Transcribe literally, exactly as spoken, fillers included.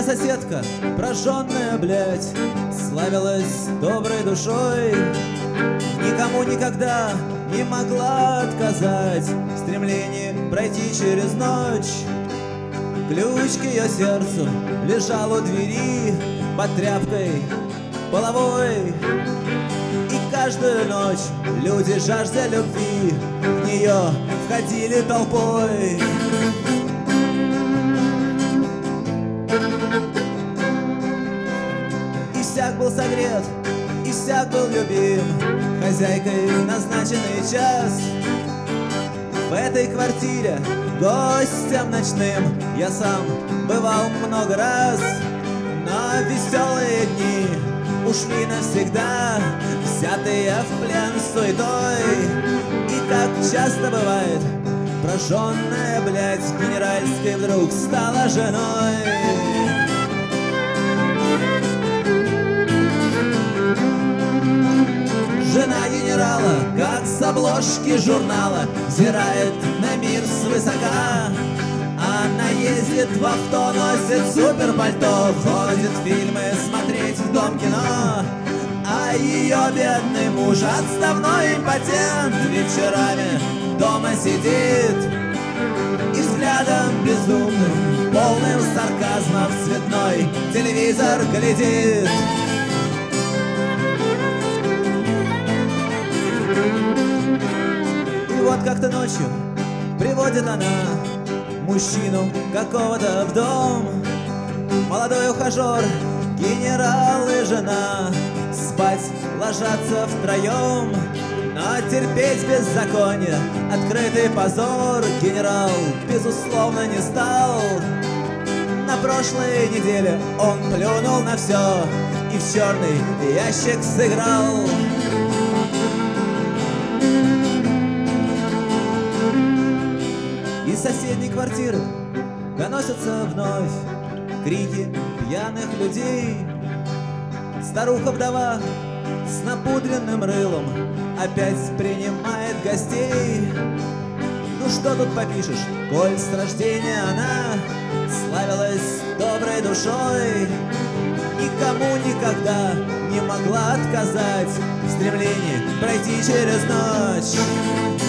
соседка, прожженная, блядь, славилась доброй душой, никому никогда не могла отказать в стремлении пройти через ночь. Ключ к ее сердцу лежал у двери под тряпкой половой, и каждую ночь люди, жаждя любви, в нее входили толпой. И всяк был согрет, и всяк был любим хозяйкой в назначенный час. В этой квартире гостем ночным я сам бывал много раз, но веселые дни ушли навсегда, взятые в плен суетой. И как часто бывает, прожженная, блядь, генеральской вдруг стала женой. Жена генерала, как с обложки журнала, взирает на мир свысока. Она ездит в авто, носит суперпальто, ходит в фильмы смотреть в дом кино. А ее бедный муж, отставной импотент, вечерами дома сидит и взглядом безумным, полным сарказма в цветной телевизор глядит. И вот как-то ночью приводит она мужчину какого-то в дом. Молодой ухажер, генерал и жена спать ложатся втроем. Но терпеть беззаконие, открытый позор генерал, безусловно, не стал. На прошлой неделе он плюнул на все и в черный ящик сыграл. Из соседней квартиры доносятся вновь крики пьяных людей. Старуха-вдова с напудренным рылом опять принимает гостей. Ну что тут попишешь, коль с рождения она славилась доброй душой, никому никогда не могла отказать в стремлении пройти через ночь.